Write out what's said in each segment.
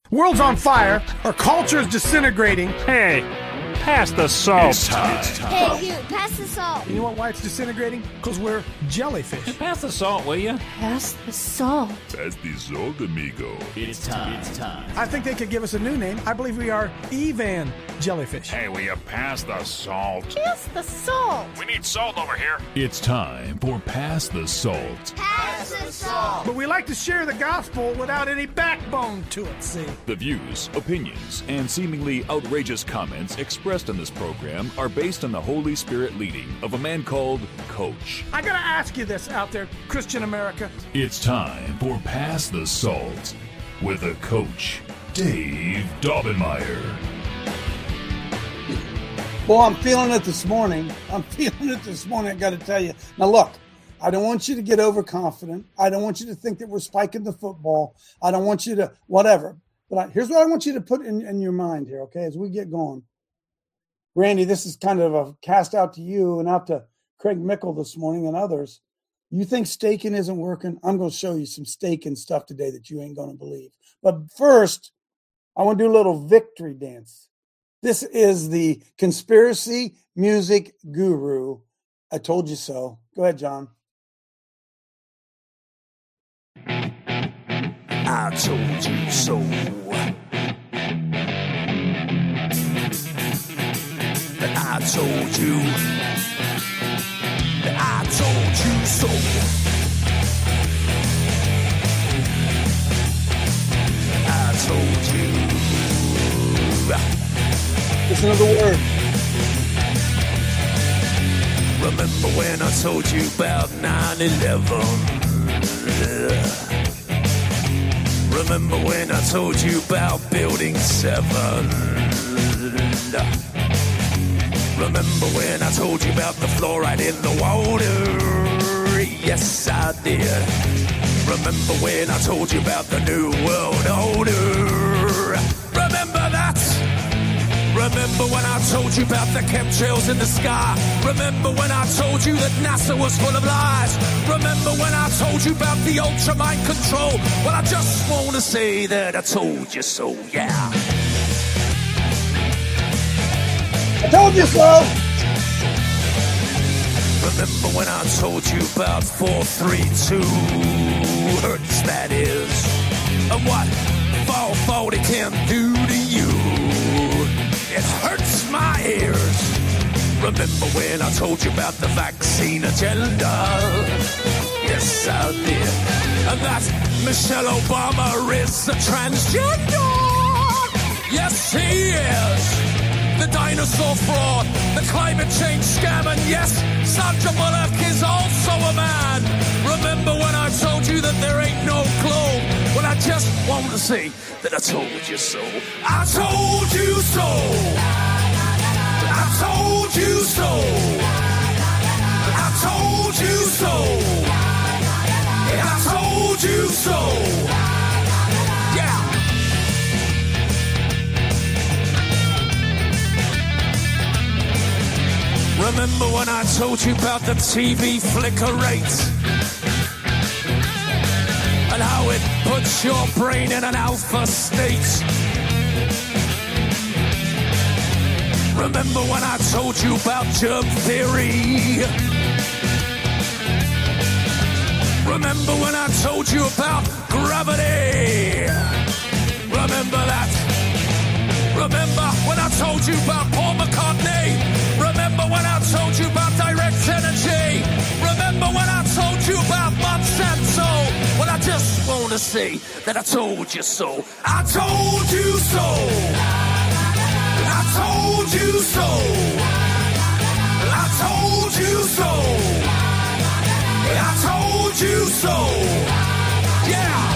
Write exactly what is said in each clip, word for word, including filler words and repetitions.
World's on fire. Our culture is disintegrating. Hey, pass the salt. It's time. It's time. Hey, you, pass the salt. You know what, why it's disintegrating? Because we're jellyfish. Pass the salt, will you? Pass the salt. Pass the salt, amigo. It's time. It's time. I think they could give us a new name. I believe we are Evan jellyfish. Hey, will you pass the salt? Pass the salt. We need salt over here. It's time for Pass the Salt. Pass the salt. But we like to share the gospel without any backbone to it, see? The views, opinions, and seemingly outrageous comments expressed in this program are based on the Holy Spirit leading of a man called Coach. I gotta ask you this out there, Christian America. It's time for Pass the Salt with a coach, Dave Daubenmire. Well, I'm feeling it this morning. I'm feeling it this morning, I got to tell you. Now, look, I don't want you to get overconfident. I don't want you to think that we're spiking the football. I don't want you to whatever. But I, here's what I want you to put in, in your mind here, okay, as we get going. Randy, this is kind of a cast out to you and out to Craig Mickle this morning and others. You think staking isn't working? I'm going to show you some staking stuff today that you ain't going to believe. But first, I want to do a little victory dance. This is the conspiracy music guru. I told you so. Go ahead, John. I told you so. I told you. I told you so. I told you. Just another word. Remember when I told you about nine eleven? Remember when I told you about Building seven? Remember when I told you about the fluoride in the water? Yes, I did. Remember when I told you about the New World Order? Remember that? Remember when I told you about the chemtrails in the sky? Remember when I told you that NASA was full of lies? Remember when I told you about the ultra mind control? Well, I just want to say that I told you so, yeah. I told you so. Remember when I told you about four three two hertz, that is, and what four forty can do to you? It hurts my ears. Remember when I told you about the vaccine agenda? Yes, I did. And that Michelle Obama is a transgender. Yes, he is. The dinosaur fraud, the climate change scam, and yes, Sandra Bullock is also a man. Remember when I told you that there ain't no globe? Well, I just want to say that I told you so. I told you so. I told you so. I told you so. I told you so. Yeah. Remember when I told you about the T V flicker rate? And how it puts your brain in an alpha state? Remember when I told you about germ theory? Remember when I told you about gravity? Remember that? Remember when I told you about Paul McCartney? Remember when I told you about direct energy? Remember when I told you about Monsanto? Well, I just want to say that I told you so. I told you so. I told you so. I told you so. I told you so. Yeah.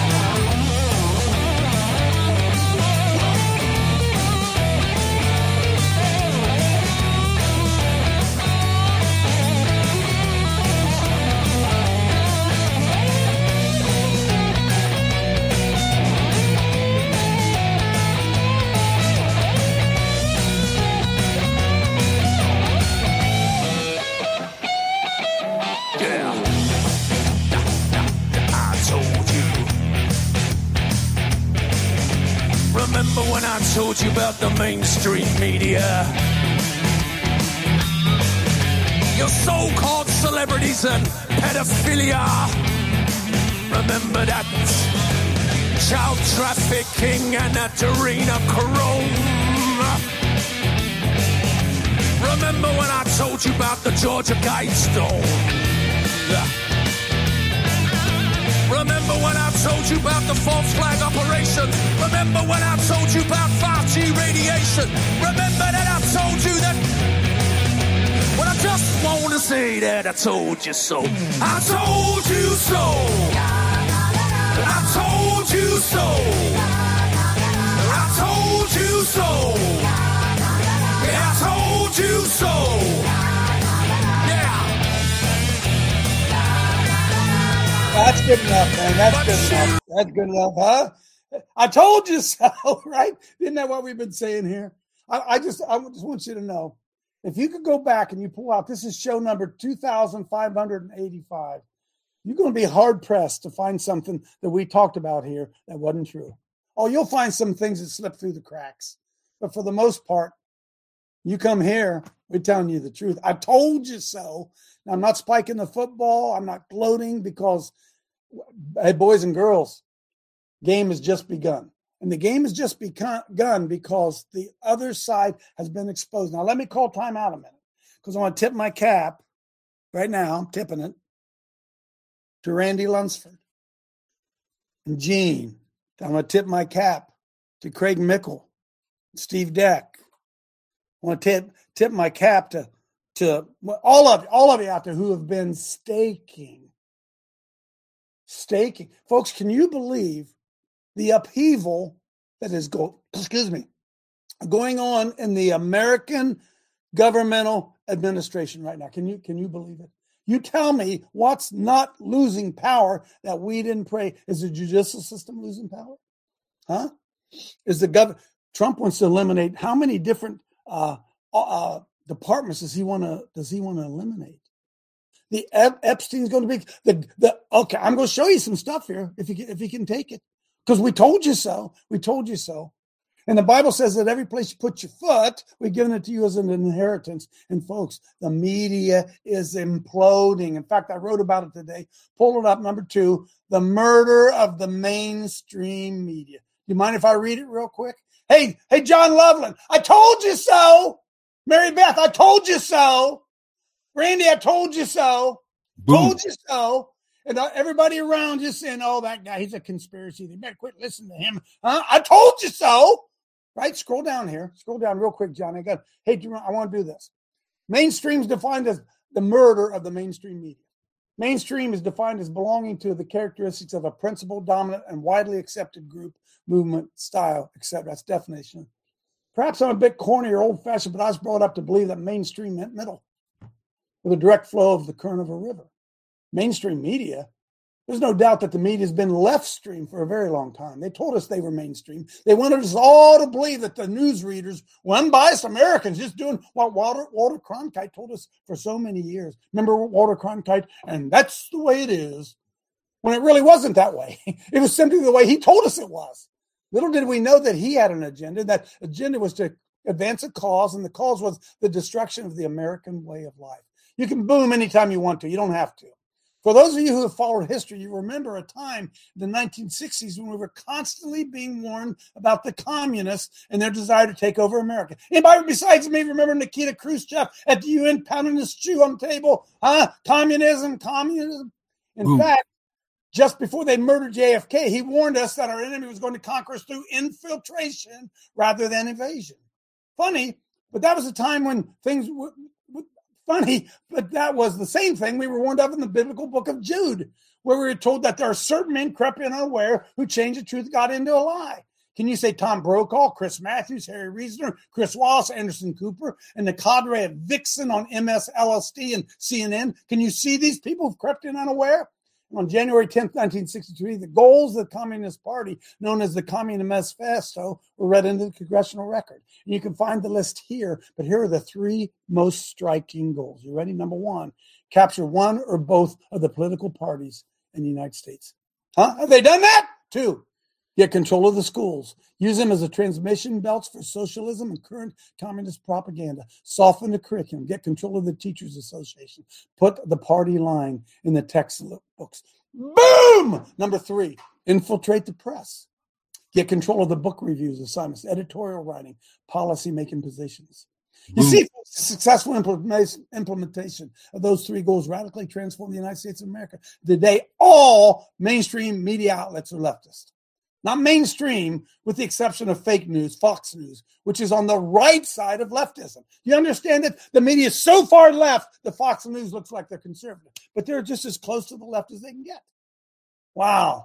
when I told you about the mainstream media? Your so-called celebrities and pedophilia. Remember that child trafficking and that adrenochrome. Remember when I told you about the Georgia Guidestone? Remember when I told you about the false flag operation? Remember when I told you about five G radiation? Remember that I told you that? Well, I just want to say that I told you so. I told you so. I told you so. I told you so. Yeah, I told you so. Yeah. That's good enough, man. That's good enough. That's good enough, huh? I told you so, right? Isn't that what we've been saying here? I, I just I just want you to know, if you could go back and you pull out, this is show number two thousand five hundred eighty-five, you're going to be hard-pressed to find something that we talked about here that wasn't true. Oh, you'll find some things that slip through the cracks. But for the most part, you come here, we're telling you the truth. I told you so. Now, I'm not spiking the football. I'm not gloating because, hey, boys and girls, game has just begun. And the game has just begun because the other side has been exposed. Now, let me call time out a minute because I want to tip my cap right now. I'm tipping it to Randy Lunsford and Gene. I'm going to tip my cap to Craig Mickle, Steve Deck. I want to tip, tip my cap to, to all of all of you out there who have been staking. Staking. Folks, can you believe the upheaval that is go, excuse me, going on in the American governmental administration right now? Can you can you believe it? You tell me what's not losing power that we didn't pray. Is the judicial system losing power? Huh? Is the government? Trump wants to eliminate how many different uh, uh, departments does he want to does he want to eliminate? The Ep- Epstein's going to be the the okay. I'm going to show you some stuff here if you can, if you can take it, because we told you so. We told you so. And the Bible says that every place you put your foot, we've given it to you as an inheritance. And folks, the media is imploding. In fact, I wrote about it today. Pull it up. Number two, the murder of the mainstream media. You mind if I read it real quick? Hey, hey, John Loveland, I told you so. Mary Beth, I told you so. Randy, I told you so. Boom. Told you so. And everybody around just saying, oh, that guy, he's a conspiracy. They better quit listening to him. Huh? I told you so. Right? Scroll down here. Scroll down real quick, John. I got, hey, I want to do this. Mainstream is defined as the murder of the mainstream media. Mainstream is defined as belonging to the characteristics of a principal, dominant, and widely accepted group, movement, style, et cetera. That's definition. Perhaps I'm a bit corny or old-fashioned, but I was brought up to believe that mainstream meant middle, with a direct flow of the current of a river. Mainstream media, there's no doubt that the media has been left stream for a very long time. They told us they were mainstream. They wanted us all to believe that the news readers were unbiased Americans just doing what Walter, Walter Cronkite told us for so many years. Remember Walter Cronkite? And that's the way it is. When it really wasn't that way. It was simply the way he told us it was. Little did we know that he had an agenda. That agenda was to advance a cause, and the cause was the destruction of the American way of life. You can boom anytime you want to. You don't have to. For those of you who have followed history, you remember a time in the nineteen sixties when we were constantly being warned about the communists and their desire to take over America. Anybody besides me remember Nikita Khrushchev at the U N pounding his shoe on the table? Huh? Communism, communism. In Ooh. fact, just before they murdered J F K, he warned us that our enemy was going to conquer us through infiltration rather than invasion. Funny, but that was a time when things were funny, but that was the same thing we were warned of in the biblical book of Jude, where we were told that there are certain men crept in unaware who changed the truth, got into a lie. Can you say Tom Brokaw, Chris Matthews, Harry Reasoner, Chris Wallace, Anderson Cooper, and the cadre of Vixen on M S L S D and C N N? Can you see these people who've crept in unaware? On January tenth, nineteen sixty-three, the goals of the Communist Party, known as the Communist Manifesto, were read into the congressional record. And you can find the list here, but here are the three most striking goals. You ready? Number one, capture one or both of the political parties in the United States. Huh? Have they done that? Two, Get control of the schools. Use them as a transmission belts for socialism and current communist propaganda. Soften the curriculum. Get control of the Teachers Association. Put the party line in the textbooks. Boom! Number three, infiltrate the press. Get control of the book reviews, assignments, editorial writing, policy-making positions. You see, successful implementation of those three goals radically transform the United States of America. Today, all mainstream media outlets are leftist. Not mainstream, with the exception of fake news, Fox News, which is on the right side of leftism. You understand that the media is so far left that Fox News looks like they're conservative, but they're just as close to the left as they can get. Wow.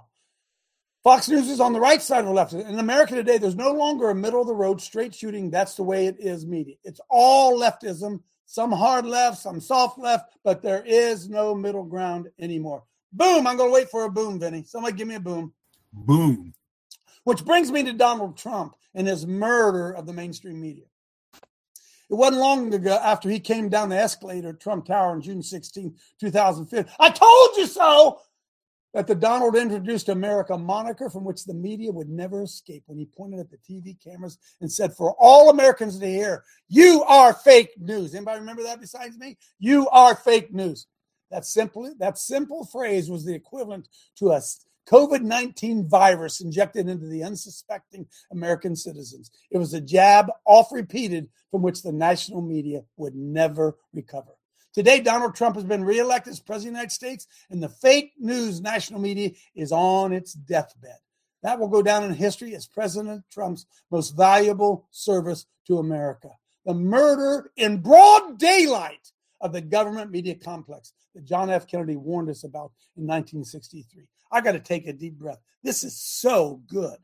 Fox News is on the right side of the left. In America today, there's no longer a middle-of-the-road, straight shooting, that's the way it is media. It's all leftism, some hard left, some soft left, but there is no middle ground anymore. Boom, I'm going to wait for a boom, Vinny. Somebody give me a boom. Boom. Which brings me to Donald Trump and his murder of the mainstream media. It wasn't long ago after he came down the escalator at Trump Tower on June sixteenth, two thousand fifteen. I told you so! That the Donald introduced America moniker from which the media would never escape when he pointed at the T V cameras and said, for all Americans to hear, you are fake news. Anybody remember that besides me? You are fake news. That simple, that simple phrase was the equivalent to a COVID nineteen virus injected into the unsuspecting American citizens. It was a jab, oft repeated, from which the national media would never recover. Today, Donald Trump has been reelected as president of the United States, and the fake news national media is on its deathbed. That will go down in history as President Trump's most valuable service to America. The murder in broad daylight of the government media complex that John F. Kennedy warned us about in nineteen sixty-three. I got to take a deep breath. This is so good.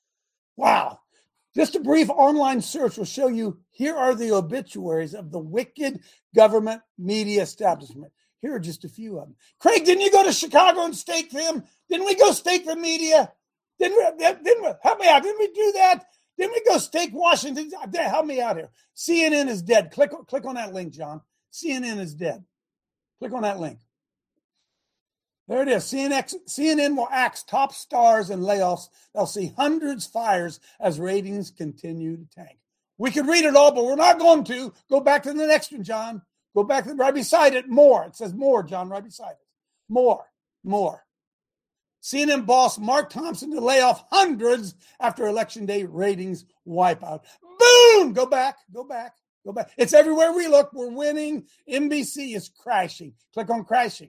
Wow. Just a brief online search will show you, here are the obituaries of the wicked government media establishment. Here are just a few of them. Craig, didn't you go to Chicago and stake them? Didn't we go stake the media? Didn't we, didn't we, help me out. Didn't we do that? Didn't we go stake Washington? Help me out here. C N N is dead. Click, click on that link, John. C N N is dead. Click on that link. There it is. C N N, C N N will axe top stars and layoffs. They'll see hundreds fires as ratings continue to tank. We could read it all, but we're not going to. Go back to the next one, John. Go back to right beside it. More. It says more, John, right beside it. More. More. C N N boss Mark Thompson to lay off hundreds after election day ratings wipeout. Boom! Go back. Go back. Go back. It's everywhere we look. We're winning. N B C is crashing. Click on crashing.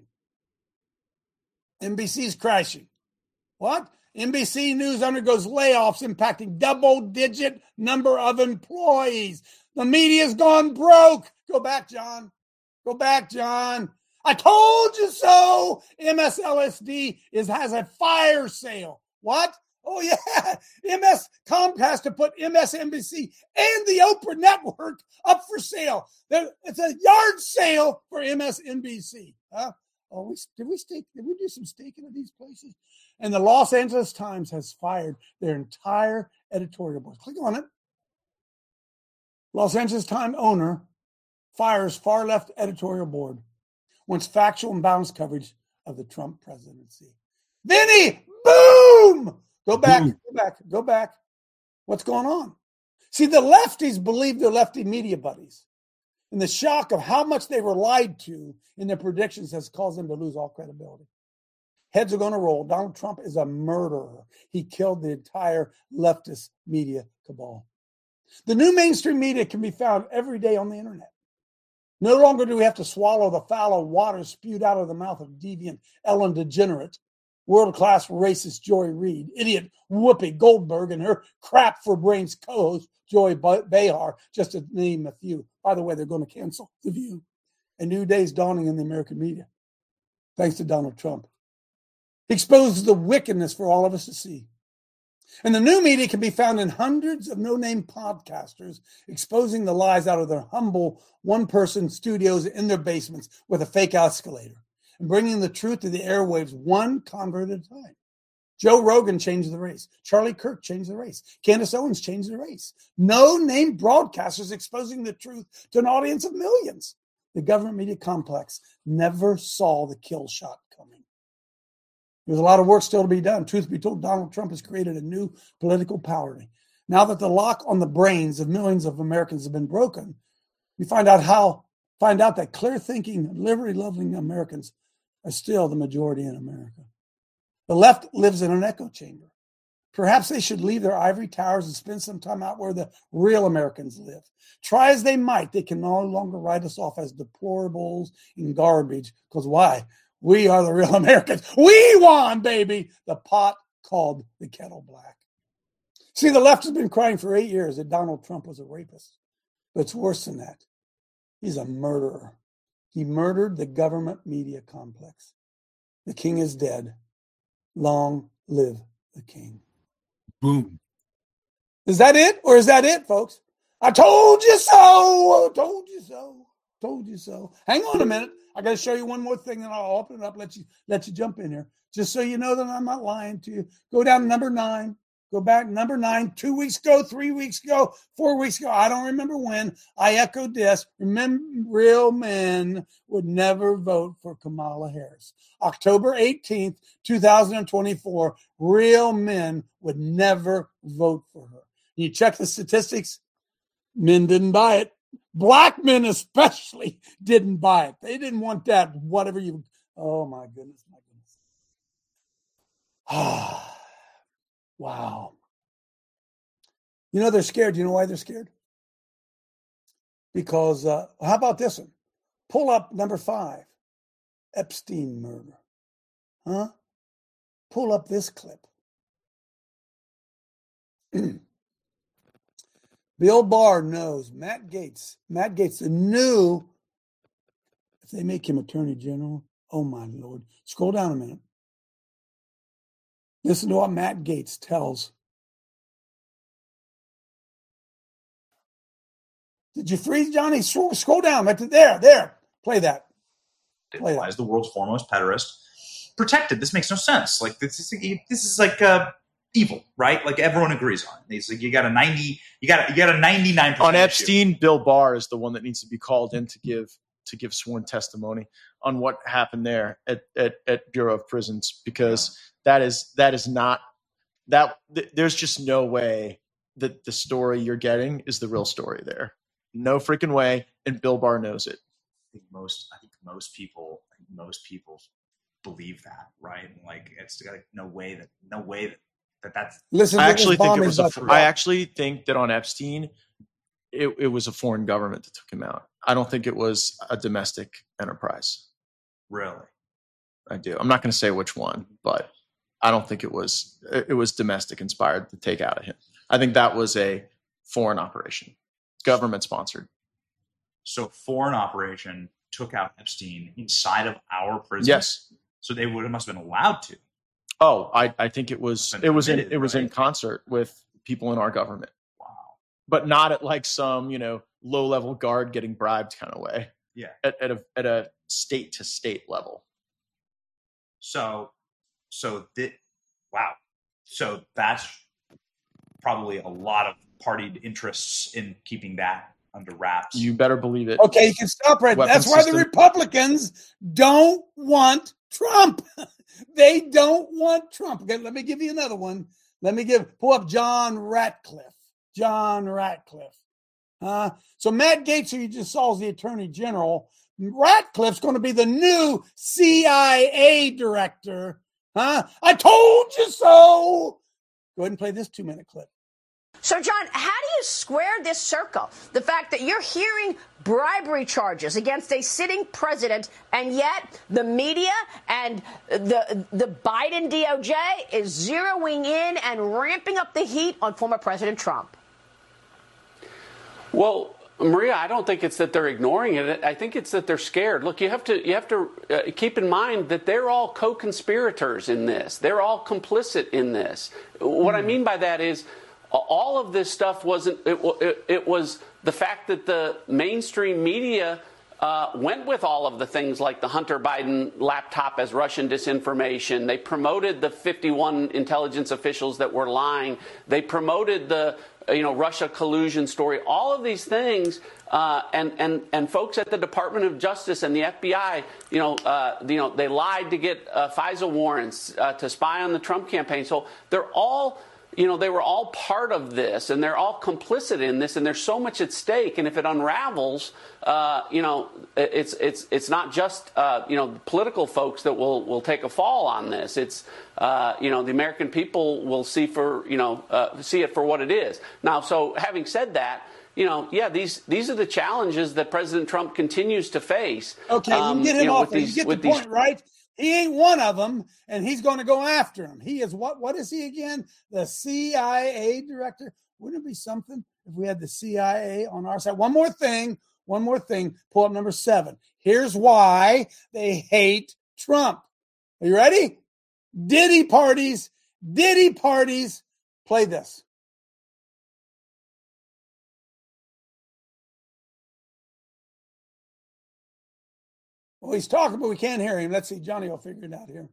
N B C is crashing. What? N B C News undergoes layoffs impacting double-digit number of employees. The media's gone broke. Go back, John. Go back, John. I told you so. M S L S D is has a fire sale. What? Oh, yeah. M S Comcast to put M S N B C and the Oprah Network up for sale. It's a yard sale for M S N B C. Huh? Oh, we, did we stake? Did we do some staking of these places? And the Los Angeles Times has fired their entire editorial board. Click on it. Los Angeles Times owner fires far left editorial board. Wants factual and balanced coverage of the Trump presidency. Vinny, boom! Go back, boom. go back, go back. What's going on? See, the lefties believe their lefty media buddies. And the shock of how much they were lied to in their predictions has caused them to lose all credibility. Heads are going to roll. Donald Trump is a murderer. He killed the entire leftist media cabal. The new mainstream media can be found every day on the internet. No longer do we have to swallow the foul water spewed out of the mouth of deviant Ellen DeGenerate, world-class racist Joy Reid, idiot Whoopi Goldberg, and her crap for brains co-host Joy Behar, just to name a few. By the way, they're going to cancel The View. A new day is dawning in the American media, thanks to Donald Trump. He exposes the wickedness for all of us to see. And the new media can be found in hundreds of no-name podcasters exposing the lies out of their humble one-person studios in their basements with a fake escalator and bringing the truth to the airwaves one convert at a time. Joe Rogan changed the race. Charlie Kirk changed the race. Candace Owens changed the race. No-name broadcasters exposing the truth to an audience of millions. The government media complex never saw the kill shot coming. There's a lot of work still to be done. Truth be told, Donald Trump has created a new political power. Now that the lock on the brains of millions of Americans has been broken, we find out how find out that clear-thinking, liberty-loving Americans are still the majority in America. The left lives in an echo chamber. Perhaps they should leave their ivory towers and spend some time out where the real Americans live. Try as they might, they can no longer write us off as deplorables and garbage. Because why? We are the real Americans. We won, baby. The pot called the kettle black. See, the left has been crying for eight years that Donald Trump was a rapist. But it's worse than that. He's a murderer. He murdered the government media complex. The king is dead. Long live the king. Boom. Is that it? Or is that it, folks? I told you so. Told you so. Told you so. Hang on a minute. I got to show you one more thing, and I'll open it up, let you let you jump in here. Just so you know that I'm not lying to you. Go down to number nine. Go back number nine, two weeks ago, three weeks ago, four weeks ago. I don't remember when. I echoed this. Remember, real men would never vote for Kamala Harris. October eighteenth, twenty twenty-four, real men would never vote for her. You check the statistics, men didn't buy it. Black men especially didn't buy it. They didn't want that, whatever you, oh my goodness, my goodness. Ah. Wow. You know, they're scared. You know why they're scared? Because, uh, how about this one? Pull up number five, Epstein murder. Huh? Pull up this clip. Bill Barr knows Matt Gaetz. Matt Gaetz, the new, if they make him attorney general, oh my Lord. Scroll down a minute. Listen to what Matt Gaetz tells. Did you freeze, Johnny? Scroll, scroll down. Right there, there. Play that. Play that. As the world's foremost pederast, protected. This makes no sense. Like this is this is like uh, evil, right? Like everyone agrees on it. It's like you got a ninety, you got a, you got a ninety-nine percent on Epstein. Issue. Bill Barr is the one that needs to be called in to give to give sworn testimony on what happened there at at, at Bureau of Prisons, because. Yeah. That is that is not that. Th- there's just no way that the story you're getting is the real story there. No freaking way, and Bill Barr knows it. I think most. I think most people. I think most people believe that, right? Like it's like no way that no way that, that that's. Listen, I actually think it was. A, I actually think that on Epstein, it, it was a foreign government that took him out. I don't think it was a domestic enterprise. Really, I do. I'm not going to say which one, but. I don't think it was it was domestic inspired to take out of him. I think that was a foreign operation, government sponsored. So foreign operation took out Epstein inside of our prison. Yes. So they would have must have been allowed to. Oh, I, I think it was it was in, it right? was in concert with people in our government. Wow. But not at like some, you know, low level guard getting bribed kind of way. Yeah. At, at a at a state to state level. So. So that, wow. So that's probably a lot of partied interests in keeping that under wraps. You better believe it. Okay, you can stop right there. That's why system. the Republicans don't want Trump. They don't want Trump. Okay, let me give you another one. Let me give, pull up John Ratcliffe. John Ratcliffe. Uh, so Matt Gaetz, who you just saw, is the Attorney General. Ratcliffe's going to be the new C I A director. Huh? I told you so. Go ahead and play this two-minute clip. So, John, how do you square this circle? The fact that you're hearing bribery charges against a sitting president, and yet the media and the the Biden D O J is zeroing in and ramping up the heat on former President Trump. Well, Maria, I don't think it's that they're ignoring it. I think it's that they're scared. Look, you have to you have to uh, keep in mind that they're all co-conspirators in this. They're all complicit in this. What mm. I mean by that is all of this stuff wasn't. It, it, it was the fact that the mainstream media uh, went with all of the things like the Hunter Biden laptop as Russian disinformation. They promoted the fifty-one intelligence officials that were lying. They promoted the you know, Russia collusion story, all of these things, uh, and and and folks at the Department of Justice and the F B I, you know, uh, you know, they lied to get uh, FISA warrants uh, to spy on the Trump campaign. So they're all, you know, they were all part of this, and they're all complicit in this, and there's so much at stake. And if it unravels, uh, you know, it's it's it's not just uh, you know political folks that will will take a fall on this. It's uh, you know the American people will see for you know uh, see it for what it is. Now, so having said that, you know, yeah, these these are the challenges that President Trump continues to face. Okay, um, you get him you know, off. with these, you get the with these, point, right? He ain't one of them, and he's going to go after him. He is what? What is he again? The C I A director. Wouldn't it be something if we had the C I A on our side? One more thing. One more thing. Pull up number seven. Here's why they hate Trump. Are you ready? Diddy parties. Diddy parties. Play this. Well, he's talking, but we can't hear him. Let's see. Johnny will figure it out here.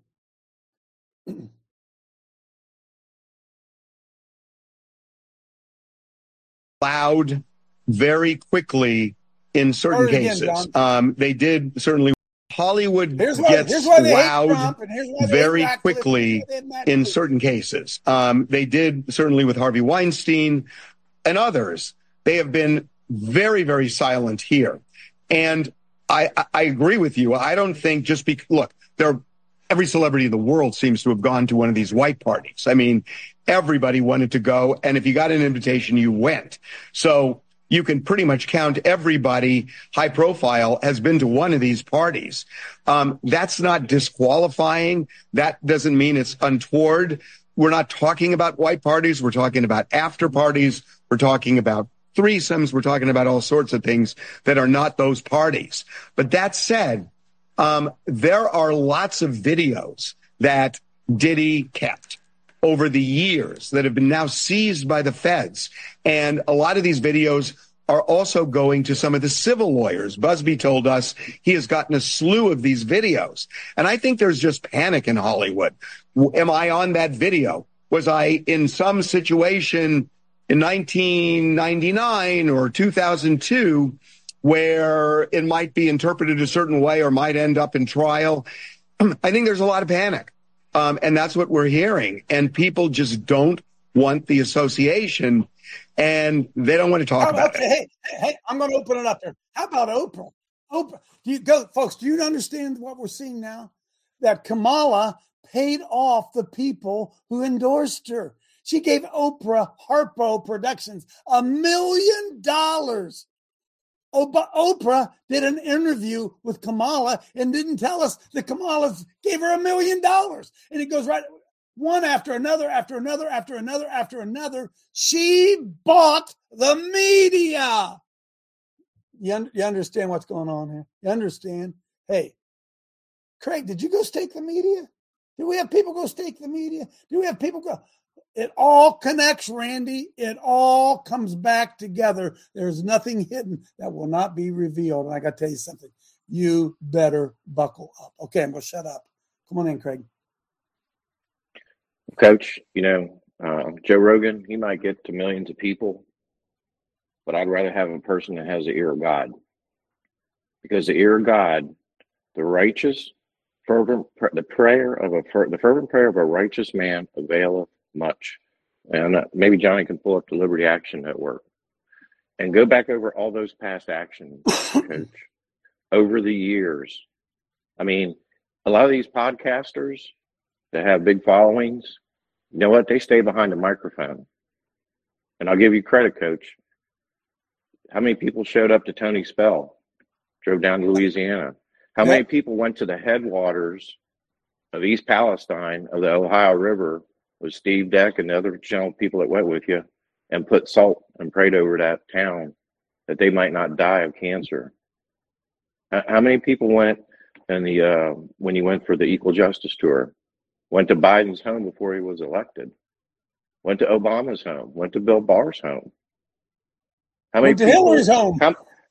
Allowed very quickly in certain again, cases. Um, they did certainly. Hollywood here's why, gets here's why they wowed hate Trump, and here's why they very hate quickly in certain cases. Um, they did certainly with Harvey Weinstein and others. They have been very, very silent here. And I, I agree with you. I don't think just because, look, there, every celebrity in the world seems to have gone to one of these white parties. I mean, everybody wanted to go. And if you got an invitation, you went. So you can pretty much count everybody high profile has been to one of these parties. Um, that's not disqualifying. That doesn't mean it's untoward. We're not talking about white parties. We're talking about after parties. We're talking about threesomes. We're talking about all sorts of things that are not those parties. But that said, um, there are lots of videos that Diddy kept over the years that have been now seized by the feds. And a lot of these videos are also going to some of the civil lawyers. Busby told us he has gotten a slew of these videos. And I think there's just panic in Hollywood. Am I on that video? Was I in some situation in nineteen ninety-nine or two thousand two where it might be interpreted a certain way or might end up in trial? I think there's a lot of panic. Um, and that's what we're hearing. And people just don't want the association, and they don't want to talk oh, about okay, it. Hey, hey, I'm going to open it up there. How about Oprah? Oprah, do you go, folks? Do you understand what we're seeing now? That Kamala paid off the people who endorsed her. She gave Oprah Harpo Productions a million dollars. Oprah did an interview with Kamala and didn't tell us that Kamala gave her a million dollars. And it goes right one after another, after another, after another, after another. She bought the media. You, un- you understand what's going on here? You understand? Hey, Craig, did you go stake the media? Do we have people go stake the media? Do we have people go? It all connects, Randy. It all comes back together. There's nothing hidden that will not be revealed. And I got to tell you something. You better buckle up. Okay, I'm going to shut up. Come on in, Craig. Coach, you know, uh, Joe Rogan, he might get to millions of people, but I'd rather have a person that has the ear of God. Because the ear of God, the righteous, fervent, the prayer of a, the fervent prayer of a righteous man availeth much. And uh, maybe Johnny can pull up the Liberty Action Network and go back over all those past actions, Coach, over the years. I mean, a lot of these podcasters that have big followings, you know what? They stay behind the microphone. And I'll give you credit, Coach. How many people showed up to Tony Spell, drove down to Louisiana? How many people went to the headwaters of East Palestine of the Ohio River with Steve Deck and the other general people that went with you and put salt and prayed over that town that they might not die of cancer? How many people went in the uh, when you went for the Equal Justice Tour? Went to Biden's home before he was elected. Went to Obama's home. Went to Bill Barr's home. How many Went to people, Hillary's home. How,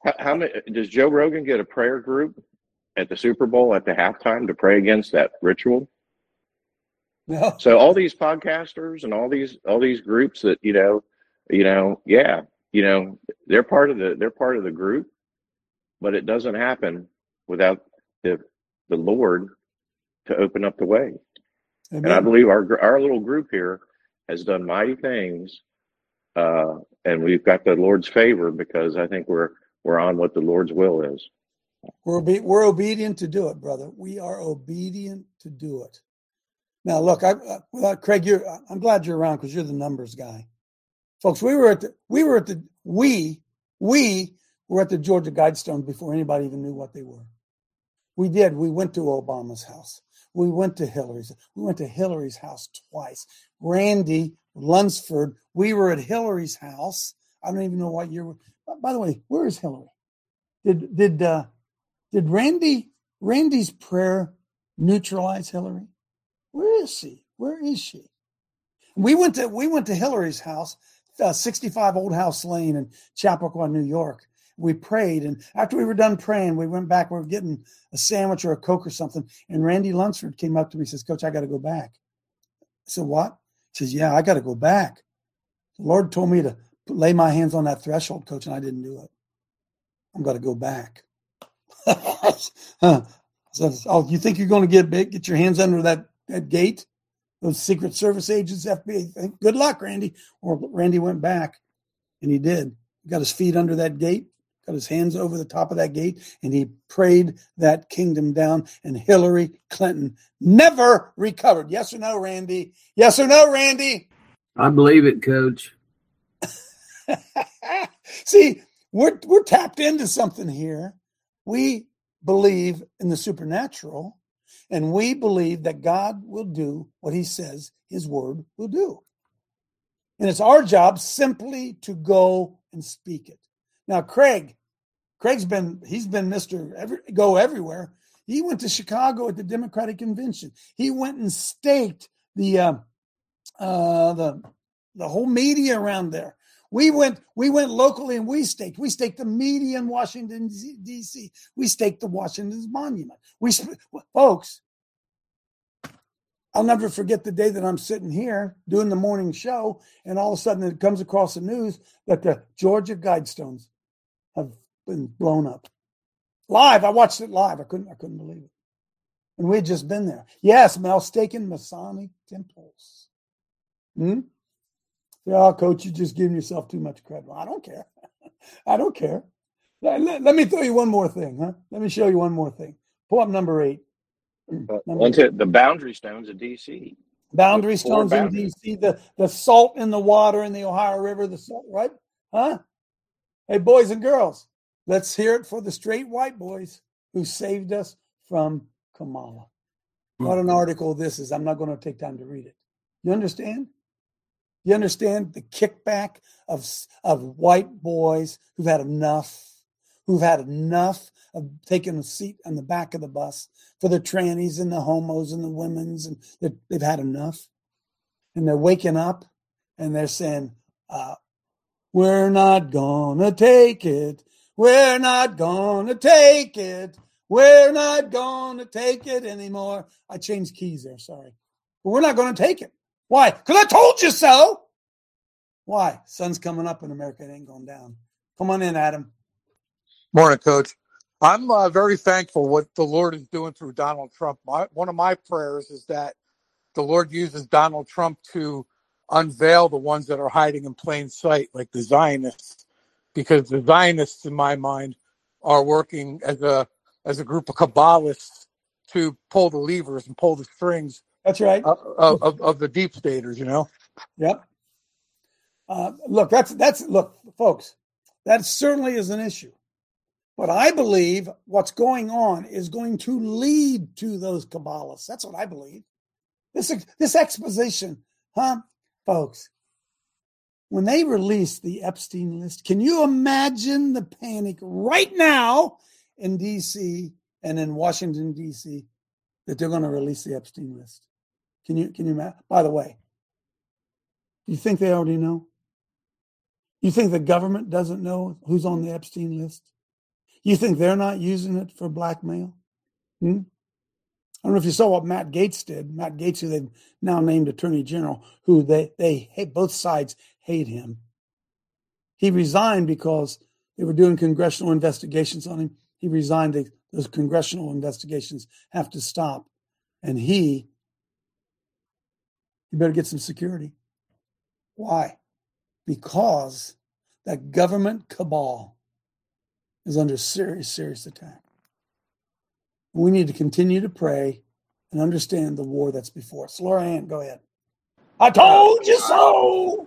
How, how many does Joe Rogan get a prayer group at the Super Bowl at the halftime to pray against that ritual? No. So all these podcasters and all these all these groups that you know, you know, yeah, you know, they're part of the they're part of the group, but it doesn't happen without the the Lord to open up the way. Amen. And I believe our our little group here has done mighty things, uh, and we've got the Lord's favor because I think we're we're on what the Lord's will is. We're obe- we're obedient to do it, brother. We are obedient to do it. Now, look, I, uh, uh, Craig, you're, I'm glad you're around because you're the numbers guy, folks. We were at the we were at the we we were at the Georgia Guidestones before anybody even knew what they were. We did. We went to Obama's house. We went to Hillary's. We went to Hillary's house twice. Randy Lunsford. We were at Hillary's house. I don't even know what year. By the way, where is Hillary? Did did uh, did Randy Randy's prayer neutralize Hillary? Where is she? Where is she? We went to we went to Hillary's house, uh, sixty-five Old House Lane in Chappaqua, New York. We prayed, and after we were done praying, we went back. We were getting a sandwich or a Coke or something, and Randy Lunsford came up to me and says, "Coach, I got to go back." I said, "What?" He says, "Yeah, I got to go back. The Lord told me to lay my hands on that threshold, Coach, and I didn't do it. I'm going to go back." huh. So, oh, you think you're going to get big? Get your hands under that that gate? Those Secret Service agents, F B I. Good luck, Randy. Or Randy went back, and he did. He got his feet under that gate, got his hands over the top of that gate, and he prayed that kingdom down, and Hillary Clinton never recovered. Yes or no, Randy? Yes or no, Randy? I believe it, Coach. See, we're we're tapped into something here. We believe in the supernatural, and we believe that God will do what he says his word will do. And it's our job simply to go and speak it. Now, Craig, Craig's been, he's been Mister Every, go everywhere. He went to Chicago at the Democratic Convention. He went and staked the, uh, uh, the, the whole media around there. We went, we went locally and we staked. We staked the media in Washington, D C. We staked the Washington's Monument. We, folks, I'll never forget the day that I'm sitting here doing the morning show, and all of a sudden it comes across the news that the Georgia Guidestones have been blown up. Live. I watched it live. I couldn't, I couldn't believe it. And we had just been there. Yes, Mel, staking Masonic temples. Hmm? Yeah, Coach, you're just giving yourself too much credit. Well, I don't care. I don't care. Let, let, let me throw you one more thing, huh? Let me show you one more thing. Pull up number eight. Number Onto eight. The boundary stones of D C. Boundary stones in D C, the, the salt in the water in the Ohio River, the salt, right? Huh? Hey, boys and girls, let's hear it for the straight white boys who saved us from Kamala. What an article this is. I'm not going to take time to read it. You understand? You understand the kickback of, of white boys who've had enough, who've had enough of taking a seat on the back of the bus for the trannies and the homos and the women's, and they've had enough. And they're waking up and they're saying, uh, we're not gonna take it. We're not gonna take it. We're not gonna take it anymore. I changed keys there, sorry. But we're not gonna take it. Why? Because I told you so. Why? Sun's coming up in America. It ain't going down. Come on in, Adam. Morning, Coach. I'm uh, very thankful what the Lord is doing through Donald Trump. My, one of my prayers is that the Lord uses Donald Trump to unveil the ones that are hiding in plain sight, like the Zionists, because the Zionists, in my mind, are working as a as a group of Kabbalists to pull the levers and pull the strings. That's right. Of, of, of the deep staters, you know? Yep. Uh, look, that's, that's, look, folks, that certainly is an issue. But I believe what's going on is going to lead to those Kabbalists. That's what I believe. This, this exposition, huh, folks, when they release the Epstein list, can you imagine the panic right now in D C and in Washington, D C, that they're going to release the Epstein list? Can you, can you imagine? By the way, do you think they already know? You think the government doesn't know who's on the Epstein list? You think they're not using it for blackmail? Hmm? I don't know if you saw what Matt Gaetz did. Matt Gaetz, who they've now named Attorney General, who they, they hate, both sides hate him. He resigned because they were doing congressional investigations on him. He resigned. They, those congressional investigations have to stop. And he, you better get some security. Why? Because that government cabal is under serious, serious attack. We need to continue to pray and understand the war that's before us. Laura Ann, go ahead. I told you so.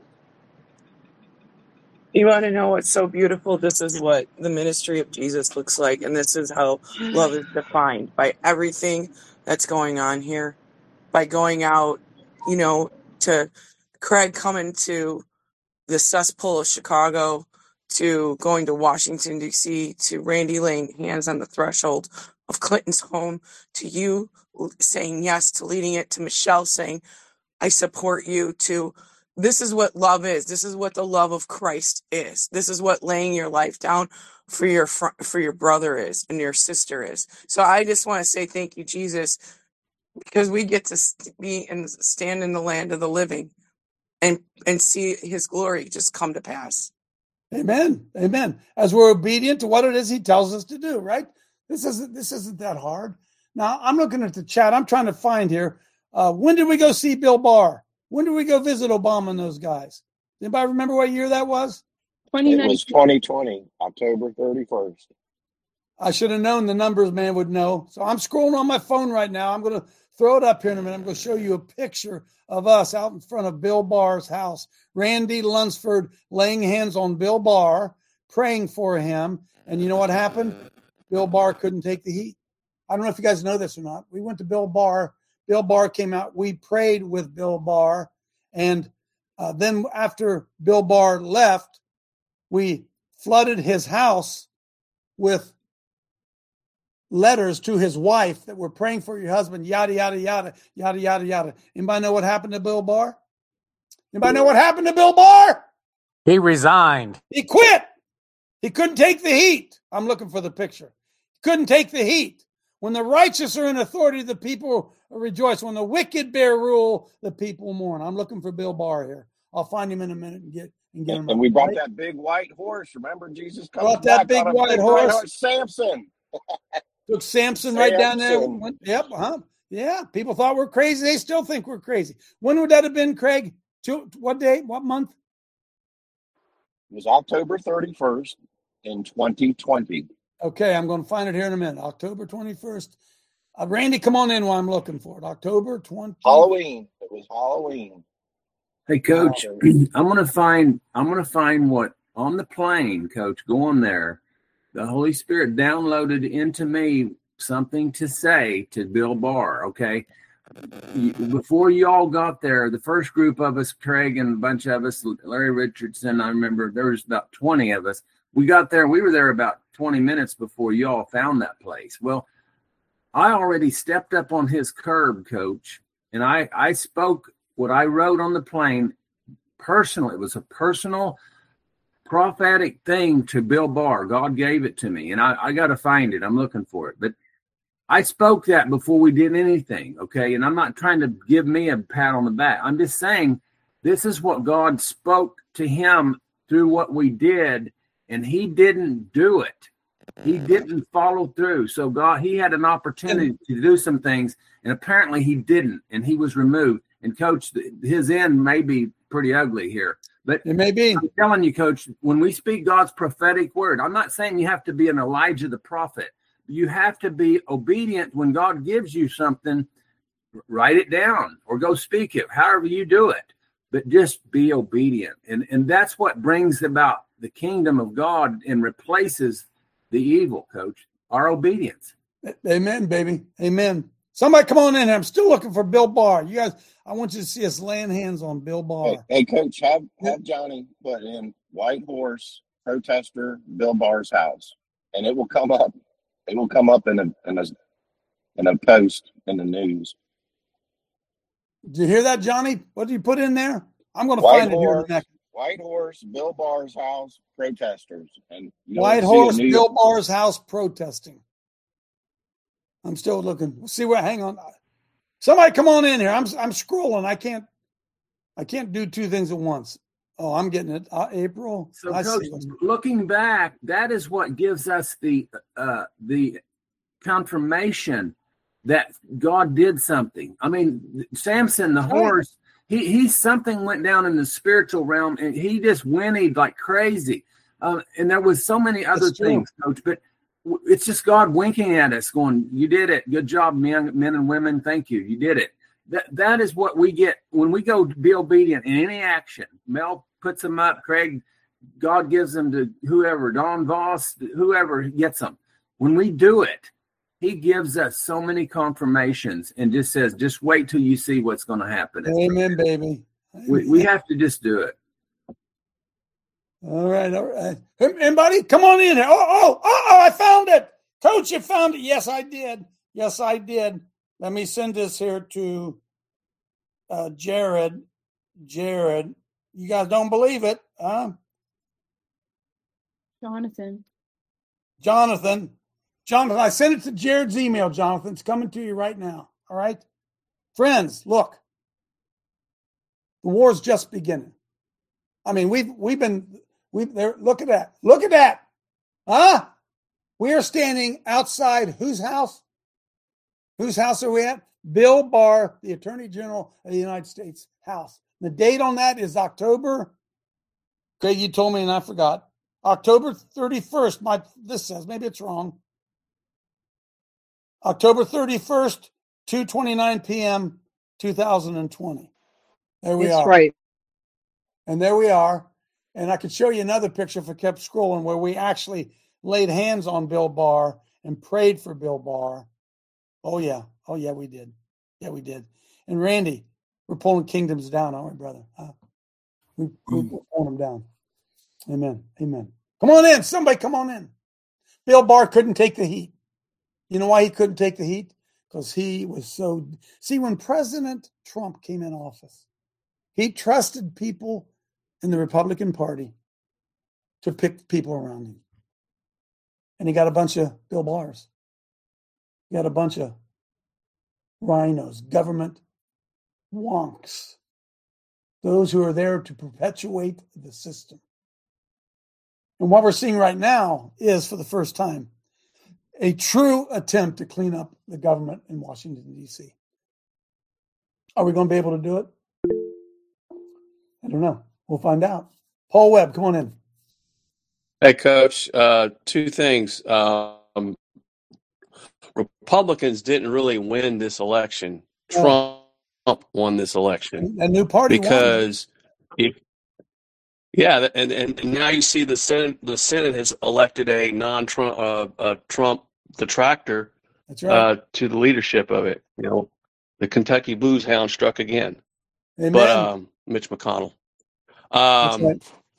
You want to know what's so beautiful? This is what the ministry of Jesus looks like, and this is how love is defined by everything that's going on here. By going out, you know, to Craig coming to the cesspool of Chicago, to going to Washington, D C, to Randy laying hands on the threshold of Clinton's home, to you saying yes, to leading it, to Michelle saying, I support you, to this is what love is. This is what the love of Christ is. This is what laying your life down for your fr- for your brother is and your sister is. So I just want to say thank you, Jesus, because we get to be and stand in the land of the living and, and see his glory just come to pass. Amen. Amen. As we're obedient to what it is he tells us to do, right? This isn't this isn't that hard. Now, I'm looking at the chat. I'm trying to find here. Uh, when did we go see Bill Barr? When did we go visit Obama and those guys? Anybody remember what year that was? It was twenty twenty, October thirty-first. I should have known the numbers man would know. So I'm scrolling on my phone right now. I'm going to throw it up here in a minute. I'm going to show you a picture of us out in front of Bill Barr's house. Randy Lunsford laying hands on Bill Barr, praying for him. And you know what happened? Bill Barr couldn't take the heat. I don't know if you guys know this or not. We went to Bill Barr. Bill Barr came out. We prayed with Bill Barr. And uh, then after Bill Barr left, we flooded his house with letters to his wife that were praying for your husband, yada, yada, yada, yada, yada, yada. Anybody know what happened to Bill Barr? Anybody know what happened to Bill Barr? He resigned. He quit. He couldn't take the heat. I'm looking for the picture. He couldn't take the heat. When the righteous are in authority, the people rejoice. When the wicked bear rule, the people mourn. I'm looking for Bill Barr here. I'll find him in a minute and get and get him. And we brought right? that big white horse. Remember, Jesus comes brought that back big on a white big horse. horse. Samson. Took Samson right down there. Went, yep. Huh? Yeah. People thought we're crazy. They still think we're crazy. When would that have been, Craig? Two, what day? What month? It was October thirty-first in twenty twenty. Okay, I'm going to find it here in a minute. October twenty-first. Uh, Randy, come on in while I'm looking for it. October twentieth. Halloween. It was Halloween. Hey, Coach, I'm gonna find. I'm gonna find what on the plane, Coach. Going there, the Holy Spirit downloaded into me something to say to Bill Barr. Okay, before you all got there, the first group of us, Craig and a bunch of us, Larry Richardson. I remember there was about twenty of us. We got there. We were there about twenty minutes before you all found that place. Well, I already stepped up on his curb, Coach, and I, I spoke what I wrote on the plane personally. It was a personal prophetic thing to Bill Barr. God gave it to me, and I, I got to find it. I'm looking for it. But I spoke that before we did anything, okay? And I'm not trying to give me a pat on the back. I'm just saying this is what God spoke to him through what we did, and he didn't do it. He didn't follow through. So God, he had an opportunity to do some things, and apparently he didn't, and he was removed. And Coach, his end may be pretty ugly here. But it may be. I'm telling you, Coach, when we speak God's prophetic word, I'm not saying you have to be an Elijah the prophet. You have to be obedient when God gives you something. Write it down or go speak it, however you do it. But just be obedient. And, and that's what brings about the kingdom of God and replaces the evil, Coach, our obedience. Amen, baby. Amen. Somebody come on in. I'm still looking for Bill Barr. You guys, I want you to see us laying hands on Bill Barr. Hey, hey Coach, have, have Johnny put in White Horse Protester Bill Barr's house, and it will come up. It will come up in a in a in a post in the news. Did you hear that, Johnny? What did you put in there? I'm going to White find it here in a Horse minute. White Horse, Bill Barr's house, protesters. And you White see Horse, a New Bill York- Barr's house protesting. I'm still looking. We'll see where. Hang on. Somebody come on in here. I'm I'm scrolling. I can't. I can't do two things at once. Oh, I'm getting it. Uh, April. So, I Coach, see what's- looking back, that is what gives us the uh, the confirmation that God did something. I mean, Samson, the horse, he he something went down in the spiritual realm, and he just whinnied like crazy. Um, and there was so many other That's true. things, Coach, but w- it's just God winking at us, going, "You did it. Good job, men, men and women. Thank you. You did it." That that is what we get when we go to be obedient in any action. Mel puts them up. Craig, God gives them to whoever. Don Voss, whoever gets them. When we do it, He gives us so many confirmations and just says, "Just wait till you see what's going to happen." Amen, baby. We we have to just do it. All right, all right. Anybody, come on in here. Oh, oh, oh, oh, I found it. Coach, you found it. Yes, I did. Yes, I did. Let me send this here to uh, Jared. Jared, you guys don't believe it, huh? Jonathan. Jonathan. Jonathan, I sent it to Jared's email, Jonathan. It's coming to you right now. All right? Friends, look. The war's just beginning. I mean, we've we've been we there. Look at that. Look at that. Huh? We are standing outside whose house? Whose house are we at? Bill Barr, the Attorney General of the United States house. The date on that is October. Craig, you told me and I forgot. October thirty-first. My this says, maybe it's wrong. October thirty-first, two twenty-nine p.m., two thousand twenty. There we That's are. right. And there we are. And I could show you another picture if I kept scrolling where we actually laid hands on Bill Barr and prayed for Bill Barr. Oh, yeah. Oh, yeah, we did. Yeah, we did. And Randy, we're pulling kingdoms down, aren't we, brother? Uh, we, we, we're pulling them down. Amen. Amen. Come on in. Somebody come on in. Bill Barr couldn't take the heat. You know why he couldn't take the heat? Because he was so... See, when President Trump came in office, he trusted people in the Republican Party to pick people around him. And he got a bunch of Bill Barrs. He got a bunch of rhinos, government wonks, those who are there to perpetuate the system. And what we're seeing right now is, for the first time, a true attempt to clean up the government in Washington, D C. Are we going to be able to do it? I don't know. We'll find out. Paul Webb, come on in. Hey, Coach. Uh, two things. Um, Republicans didn't really win this election. Trump won this election. A new party because if yeah, and, and now you see the Senate. The Senate has elected a non-Trump, uh, a Trump detractor, That's right. uh, to the leadership of it. You know, the Kentucky Blues Hound struck again. Amen. But um, Mitch McConnell. Um, That's right.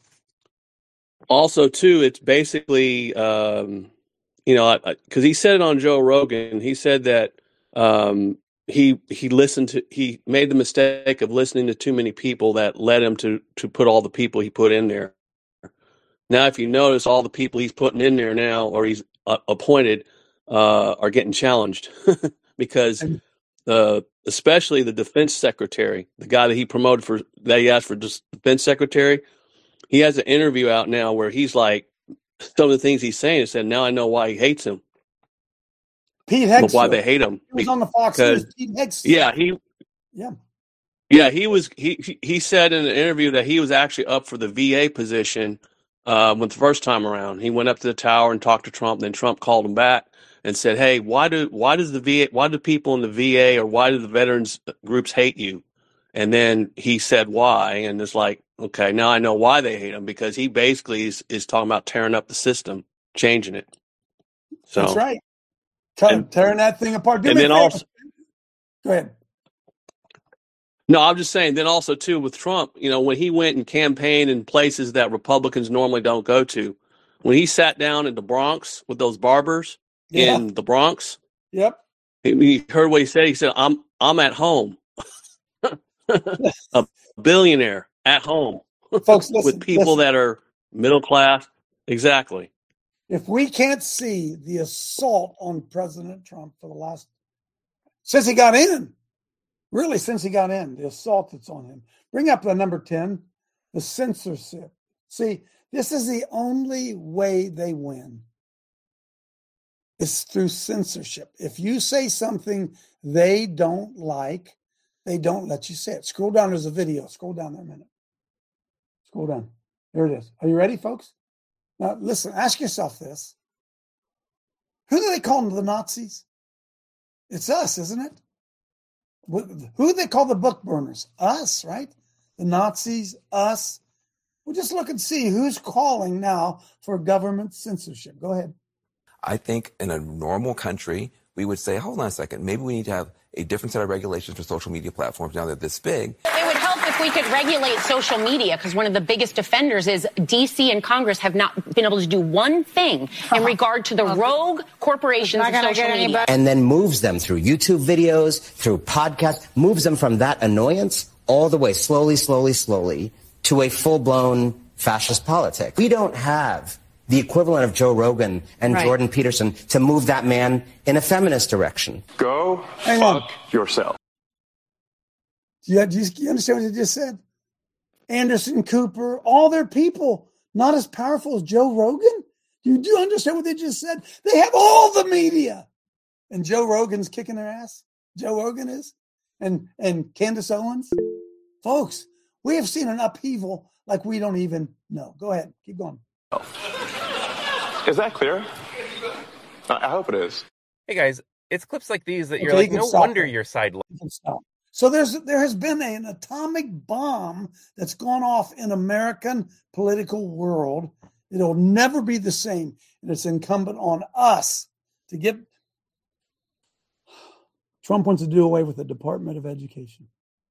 Also, too, it's basically, um, you know, because he said it on Joe Rogan. He said that um, he he listened to he made the mistake of listening to too many people that led him to to put all the people he put in there. Now, if you notice, all the people he's putting in there now, or he's uh, appointed, uh, are getting challenged because, uh, especially the defense secretary, the guy that he promoted for that he asked for defense secretary. He has an interview out now where he's like, some of the things he's saying, he said, now I know why he hates him. Pete But Hegseth. why they hate him. He was on the Fox Because- News. Pete Hegseth. Yeah, he Yeah. yeah, he was he he- he said in an interview that he was actually up for the V A position uh when the first time around. He went up to the tower and talked to Trump, then Trump called him back and said, "Hey, why do why does the V A why do people in the V A or why do the veterans groups hate you?" And then he said why, and it's like, okay, now I know why they hate him, because he basically is, is talking about tearing up the system, changing it. So That's right. Cut- and- tearing that thing apart. Do and me a then favor. also Go ahead. No, I'm just saying, then also, too, with Trump, you know, when he went and campaigned in places that Republicans normally don't go to, when he sat down in the Bronx with those barbers Yeah. in the Bronx, Yep. he, he heard what he said. He said, I'm I'm at home. A billionaire at home. Folks, listen, with people listen. that are middle class. Exactly. If we can't see the assault on President Trump for the last, since he got in, really since he got in, the assault that's on him. Bring up the number ten, the censorship. See, this is the only way they win. It's through censorship. If you say something they don't like, they don't let you say it. Scroll down, there's a video. Scroll down there a minute. Scroll down. There it is. Are you ready, folks? Now, listen, ask yourself this. Who do they call the Nazis? It's us, isn't it? Who do they call the book burners? Us, right? The Nazis, us. We'll just look and see who's calling now for government censorship. Go ahead. I think in a normal country, we would say, hold on a second, maybe we need to have a different set of regulations for social media platforms now that they're this big. It would help if we could regulate social media, because one of the biggest offenders is D C and Congress have not been able to do one thing in regard to the rogue corporations of social media. And then moves them through YouTube videos, through podcasts, moves them from that annoyance all the way slowly, slowly, slowly to a full-blown fascist politic. We don't have the equivalent of Joe Rogan and Right. Jordan Peterson to move that man in a feminist direction. Go Hang fuck on. yourself. Do you, do you understand what you just said? Anderson Cooper, all their people, not as powerful as Joe Rogan? Do you, do you understand what they just said? They have all the media. And Joe Rogan's kicking their ass. Joe Rogan is. And, and Candace Owens. Folks, we have seen an upheaval like we don't even know. Go ahead. Keep going. Is that clear? I I hope it is. Hey guys, it's clips like these that you're Okay, like, you can no stop wonder there. your side. You can stop. So there's there has been an atomic bomb that's gone off in American political world. It'll never be the same. And it's incumbent on us to get. Trump wants to do away with the Department of Education.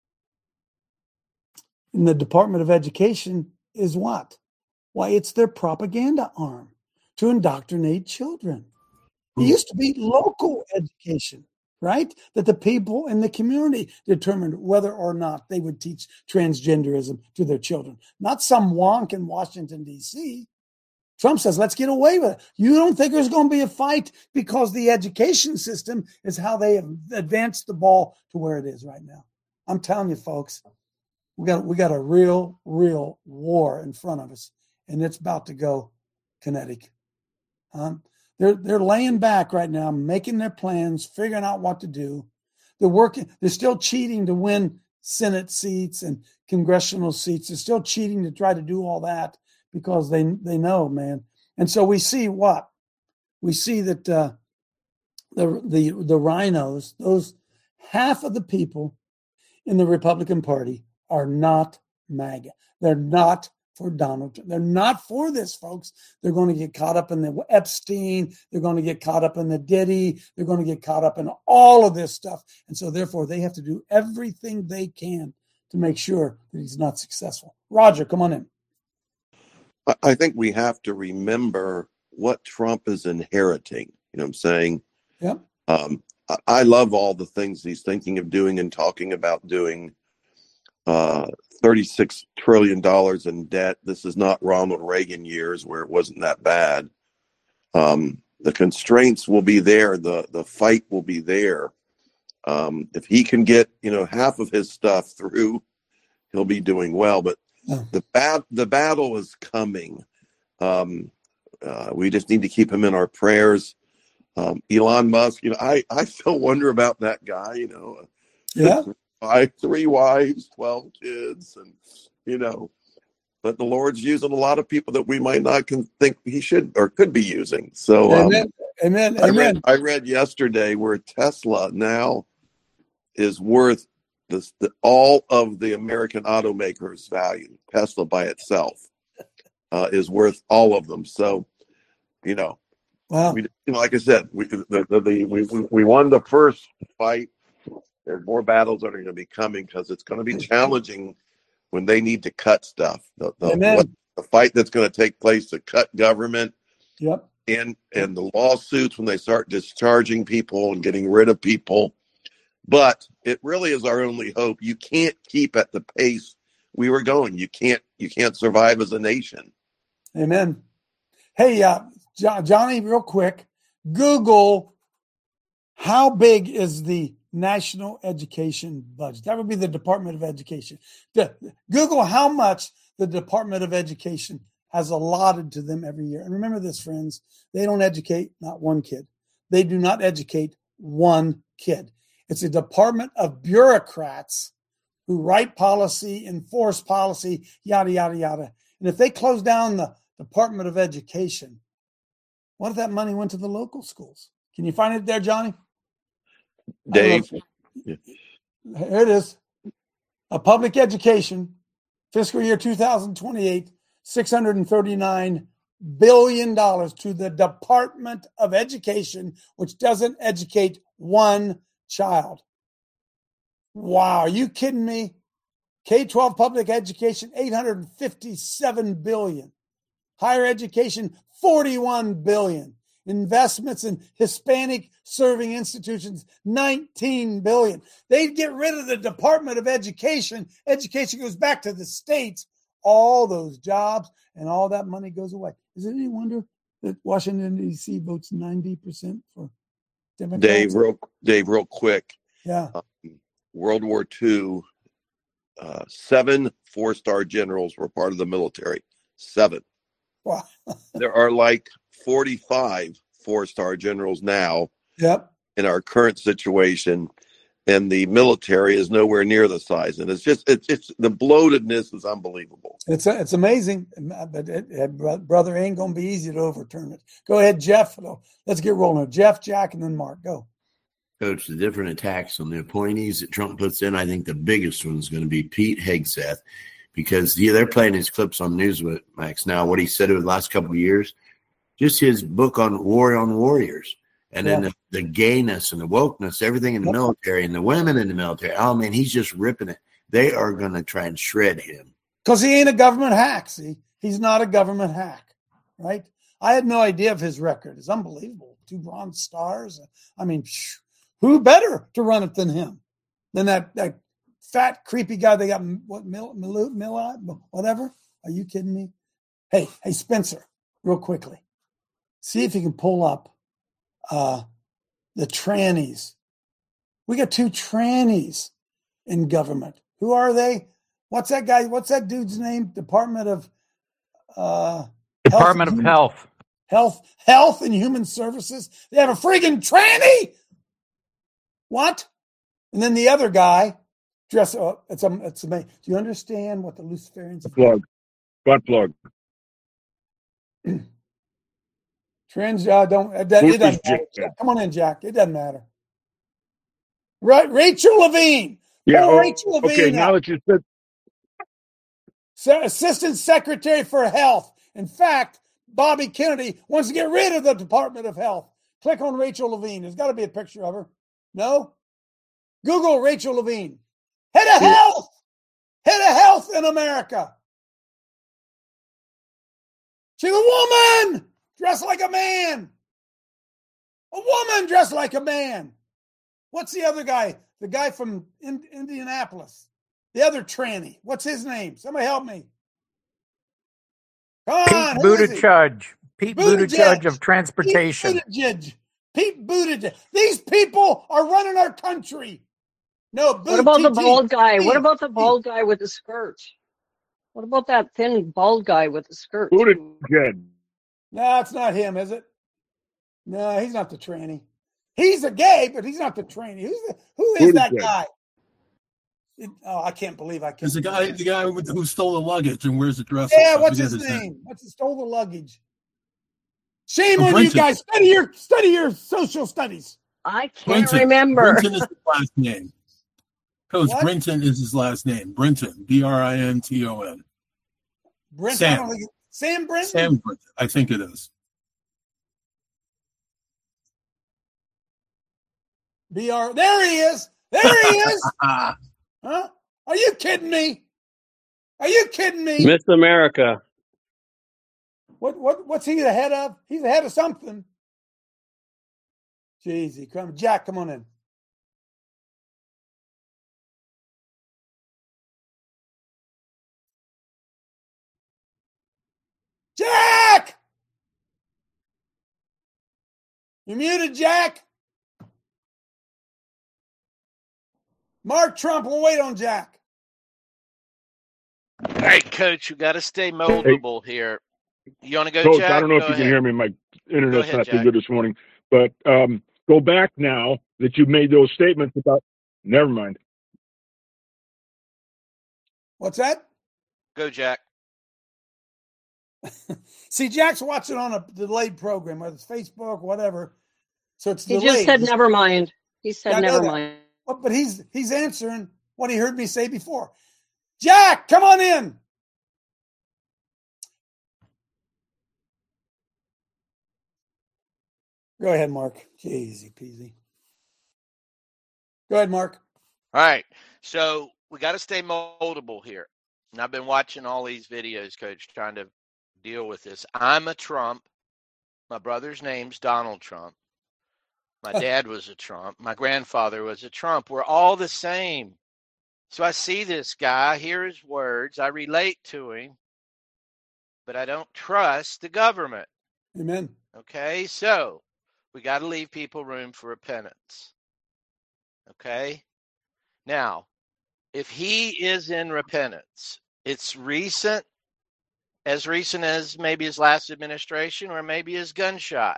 And the Department of Education is what? Why, it's their propaganda arm to indoctrinate children. It used to be local education, right? That the people in the community determined whether or not they would teach transgenderism to their children, not some wonk in Washington, D C. Trump says, let's get away with it. You don't think there's going to be a fight because the education system is how they have advanced the ball to where it is right now. I'm telling you, folks, we got we got a real, real war in front of us, and it's about to go kinetic. Um, they're they're laying back right now, making their plans, figuring out what to do. They're working. They're still cheating to win Senate seats and congressional seats. They're still cheating to try to do all that because they they know, man. And so we see what we see that uh, the the the rhinos, those half of the people in the Republican Party are not MAGA. They're not for Donald Trump. They're not for this, folks. They're going to get caught up in the Epstein. They're going to get caught up in the Diddy. They're going to get caught up in all of this stuff. And so therefore they have to do everything they can to make sure that he's not successful. Roger, come on in. I- I think we have to remember what Trump is inheriting. You know what I'm saying? Yep. Um, I- I love all the things he's thinking of doing and talking about doing. Uh, thirty-six trillion dollars in debt. This is not Ronald Reagan years where it wasn't that bad. Um, the constraints will be there. The, the fight will be there. Um, if he can get, you know, half of his stuff through, he'll be doing well. But the bat, the battle is coming. Um, uh, we just need to keep him in our prayers. Um, Elon Musk, you know, I, I still wonder about that guy, you know. Yeah. I three wives, twelve kids, and you know, but the Lord's using a lot of people that we might not can think he should or could be using. So, um, Amen. Amen. I Amen. read I read yesterday where Tesla now is worth this the, all of the American automakers' value. Tesla by itself uh, is worth all of them. So, you know, wow. we, you know, like I said, we the, the, the we we won the first fight. There are more battles that are going to be coming because it's going to be challenging when they need to cut stuff. The, the, what, the fight that's going to take place to cut government Yep. and and the lawsuits when they start discharging people and getting rid of people. But it really is our only hope. You can't keep at the pace we were going. You can't you can't survive as a nation. Amen. Hey, uh, jo- Johnny, real quick, Google how big is the national education budget? That would be the Department of Education. The, Google how much the Department of Education has allotted to them every year. And remember this, friends, they don't educate not one kid. They do not educate one kid. It's a department of bureaucrats who write policy, enforce policy, yada, yada, yada. And if they close down the Department of Education, what if that money went to the local schools? Can you find it there, Johnny? Dave. Here it is. A public education, fiscal year two thousand twenty-eight, six hundred thirty-nine billion dollars to the Department of Education, which doesn't educate one child. Wow, are you kidding me? K twelve public education, eight hundred fifty-seven billion dollars. Higher education, forty-one billion dollars. Investments in Hispanic serving institutions, nineteen billion dollars. They get rid of the Department of Education. Education goes back to the states. All those jobs and all that money goes away. Is it any wonder that Washington, D C votes ninety percent for Democrats? Dave, real Dave, real quick. Yeah. Um, World War Two, uh, seven four-star generals were part of the military. Seven. Wow. There are like forty-five four-star generals now. Yep. In our current situation, and the military is nowhere near the size. And it's just, it's, it's the bloatedness is unbelievable. It's it's amazing, but it, it, brother, ain't going to be easy to overturn it. Go ahead, Jeff. Let's get rolling. Jeff, Jack, and then Mark. Go. Coach, the different attacks on the appointees that Trump puts in, I think the biggest one is going to be Pete Hegseth, because yeah, they're playing his clips on Newsmax now, what he said over the last couple of years, just his book on War on Warriors. And then Yeah. the, the gayness and the wokeness, everything in the military and the women in the military. Oh, man, he's just ripping it. They are going to try and shred him. Because he ain't a government hack, see? He's not a government hack, right? I had no idea of his record. It's unbelievable. Two Bronze Stars. I mean, phew, who better to run it than him? Than that, that fat, creepy guy they got, what, Mill, Mill, Mill, whatever? Are you kidding me? Hey, hey, Spencer, real quickly. See if you can pull up uh, the trannies. We got two trannies in government. Who are they? What's that guy? What's that dude's name? Department of uh, Department Health of Health. Health, Health and Human Services. They have a freaking tranny. What? And then the other guy, dress up. It's um, it's amazing. Do you understand what the Luciferians? Plug, butt plug. Trans, uh, don't. It, doesn't- it doesn't matter. Come on in, Jack. It doesn't matter. Right, Rachel Levine. Yeah. Pull oh, Rachel Levine. okay. Now up. that you said, Se- Assistant Secretary for Health. In fact, Bobby Kennedy wants to get rid of the Department of Health. Click on Rachel Levine. There's got to be a picture of her. No? Google Rachel Levine. Head of health. Head of health in America. She's a woman dressed like a man. A woman dressed like a man. What's the other guy? The guy from in- Indianapolis. The other tranny. What's his name? Somebody help me. Come Pete on. who is he? Buttigieg. Pete Buttigieg. Buttigieg of transportation. Pete Buttigieg. Pete Buttigieg. These people are running our country. No, What about the Buttigieg. bald guy? What Pete. about the bald guy with the skirt? What about that thin bald guy with the skirt? Buttigieg. No, it's not him, is it? No, he's not the tranny. He's a gay, but he's not the tranny. Who's the, who is that Buttigieg. guy? It- oh, I can't believe I can't. There's the guy, the guy with, who stole the luggage and wears the dress. Yeah, up. I what's forget his name? What's his stole the luggage? Shame Oh, on you Brenton. guys. Study your study your social studies. I can't Brenton. remember. Brenton is his last name. Coach, What? Brenton is his last name. Brenton, B R I N T O N. Brent, I Sam. don't think it- Sam Brenton. Sam Brenton, I think it is. B R. There he is. There he is. Huh? Are you kidding me? Are you kidding me? Miss America. What what what's he the head of? He's the head of something. Jeez, come Jack, come on in. You're muted, Jack. Mark Trump, we'll wait on Jack. All right, Coach, you got to stay moldable here. You want to go, Coach, Jack? I don't know Go if you ahead. can hear me. My internet's ahead, not Jack. too good this morning. But um, go back now that you made those statements about. Never mind. What's that? Go, Jack. See, Jack's watching on a delayed program, whether it's Facebook, whatever. So it's He delayed. just said never mind. He said Yeah, I know never that. mind. But, but he's he's answering what he heard me say before. Jack, come on in. Go ahead, Mark. Easy peasy. Go ahead, Mark. All right. So we got to stay moldable here. And I've been watching all these videos, Coach, trying to deal with this. I'm a Trump. My brother's name's Donald Trump. My dad was a Trump. My grandfather was a Trump. We're all the same. So I see this guy, I hear his words, I relate to him, but I don't trust the government. Amen. Okay, so we got to leave people room for repentance. Okay? Now, if he is in repentance, it's recent, as recent as maybe his last administration or maybe his gunshot.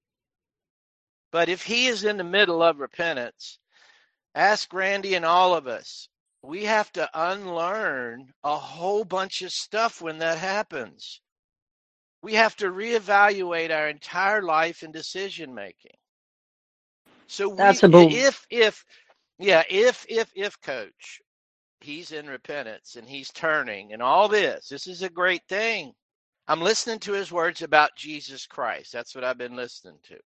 But if he is in the middle of repentance, ask Randy and all of us, we have to unlearn a whole bunch of stuff when that happens. We have to reevaluate our entire life and decision making. So That's we, a boom. if, if, yeah, if, if, if, Coach, he's in repentance and he's turning and all this, this is a great thing. I'm listening to his words about Jesus Christ. That's what I've been listening to.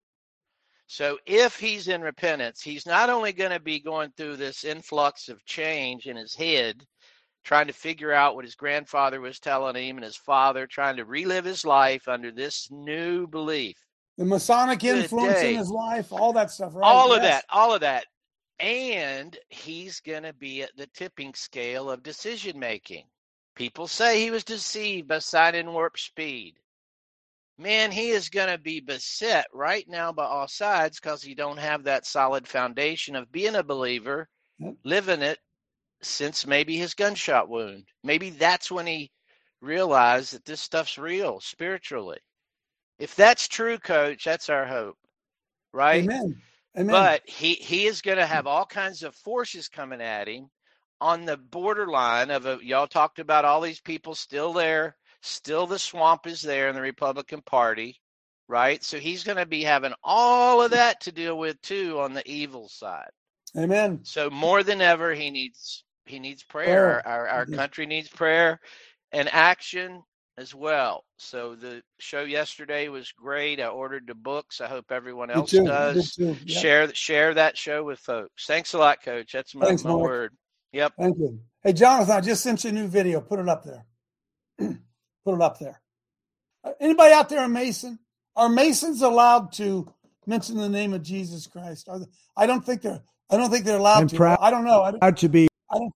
So if he's in repentance, he's not only going to be going through this influx of change in his head, trying to figure out what his grandfather was telling him and his father, trying to relive his life under this new belief. The Masonic Good influence day. in his life, all that stuff, right? All of Yes. that, all of that. And he's going to be at the tipping scale of decision making. People say he was deceived by sight and warp speed. Man, he is going to be beset right now by all sides because he don't have that solid foundation of being a believer, Yep. living it since maybe his gunshot wound. Maybe that's when he realized that this stuff's real spiritually. If that's true, Coach, that's our hope, right? Amen. Amen. But he, he is going to have all kinds of forces coming at him on the borderline of a, y'all talked about all these people still there. Still the swamp is there in the Republican Party, right? So he's going to be having all of that to deal with too on the evil side. Amen. So more than ever, he needs he needs prayer. Prayer. Our, our, our Yes. country needs prayer and action as well. So the show yesterday was great. I ordered the books. I hope everyone Me else too. Me does. too. Yep. Share share that show with folks. Thanks a lot, Coach. That's my, Thanks, my Mark. word. Yep. Thank you. Hey, Jonathan, I just sent you a new video. Put it up there. Put it up there. Uh, Anybody out there a Mason? Are Masons allowed to mention the name of Jesus Christ? Are they, I don't think they're. I don't think they're allowed I'm to. proud- I don't know. I don't, Proud to be. I don't.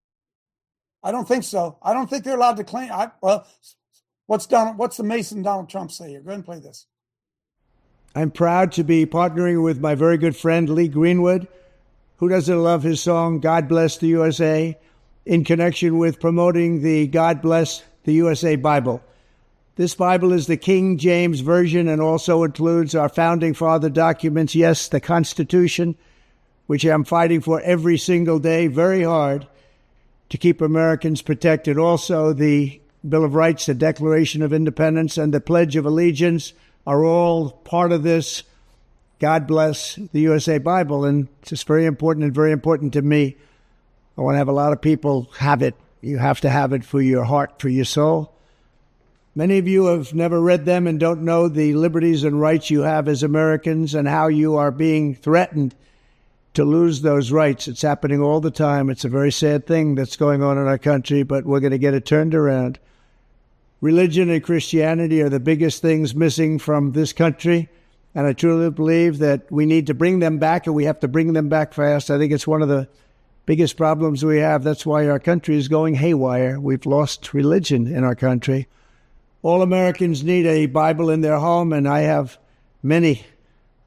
I don't think so. I don't think they're allowed to claim. I, well, what's Donald? What's the Mason Donald Trump say here? Go ahead and play this. I'm proud to be partnering with my very good friend Lee Greenwood, who doesn't love his song "God Bless the U S A," in connection with promoting the "God Bless the U S A" Bible. This Bible is the King James Version and also includes our founding father documents. Yes, the Constitution, which I'm fighting for every single day, very hard, to keep Americans protected. Also, the Bill of Rights, the Declaration of Independence, and the Pledge of Allegiance are all part of this God Bless the U S A Bible. And it's just very important and very important to me. I want to have a lot of people have it. You have to have it for your heart, for your soul. Many of you have never read them and don't know the liberties and rights you have as Americans and how you are being threatened to lose those rights. It's happening all the time. It's a very sad thing that's going on in our country, but we're going to get it turned around. Religion and Christianity are the biggest things missing from this country, and I truly believe that we need to bring them back, and we have to bring them back fast. I think it's one of the biggest problems we have. That's why our country is going haywire. We've lost religion in our country. All Americans need a Bible in their home, and I have many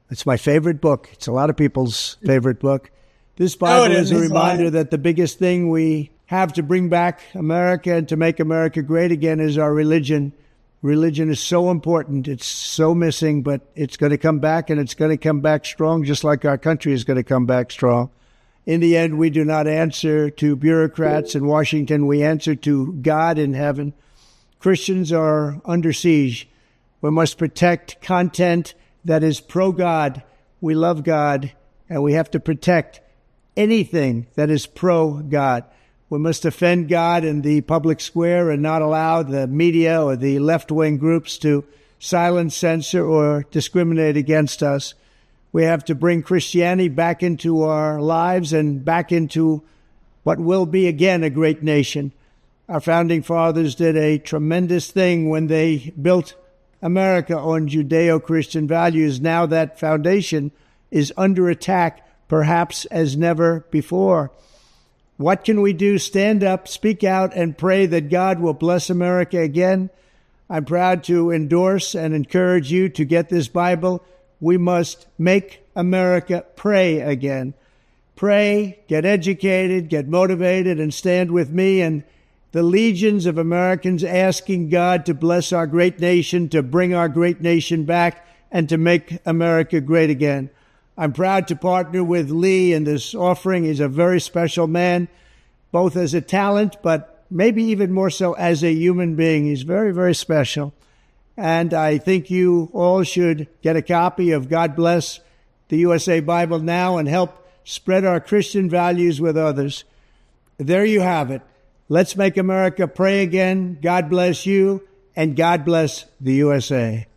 It's my favorite book. It's a lot of people's favorite book. This No, Bible it is a isn't. reminder that the biggest thing we have to bring back America and to make America great again is our religion. Religion is so important. It's so missing, but it's going to come back, and it's going to come back strong, just like our country is going to come back strong. In the end, we do not answer to bureaucrats in Washington. We answer to God in heaven. Christians are under siege. We must protect content that is pro-God. We love God, and we have to protect anything that is pro-God. We must defend God in the public square and not allow the media or the left-wing groups to silence, censor, or discriminate against us. We have to bring Christianity back into our lives and back into what will be again a great nation. Our founding fathers did a tremendous thing when they built America on Judeo-Christian values. Now that foundation is under attack, perhaps as never before. What can we do? Stand up, speak out, and pray that God will bless America again. I'm proud to endorse and encourage you to get this Bible. We must make America pray again. Pray, get educated, get motivated, and stand with me and the legions of Americans asking God to bless our great nation, to bring our great nation back, and to make America great again. I'm proud to partner with Lee in this offering. He's a very special man, both as a talent, but maybe even more so as a human being. He's very, very special. And I think you all should get a copy of God Bless the U S A Bible now and help spread our Christian values with others. There you have it. Let's make America pray again. God bless you, and God bless the U S A.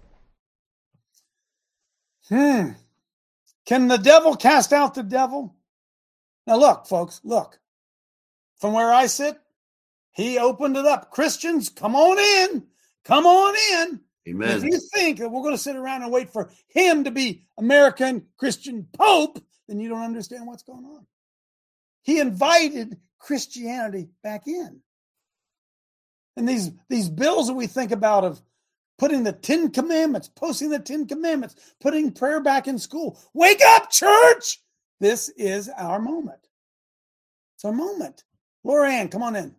Hmm. Can the devil cast out the devil? Now look, folks, look. From where I sit, he opened it up. Christians, come on in. Come on in. Amen. If you think that we're going to sit around and wait for him to be American Christian Pope, then you don't understand what's going on. He invited Christianity back in. And these, these bills that we think about of putting the Ten Commandments, posting the Ten Commandments, putting prayer back in school. Wake up, church! This is our moment. It's our moment. Laura Ann, come on in.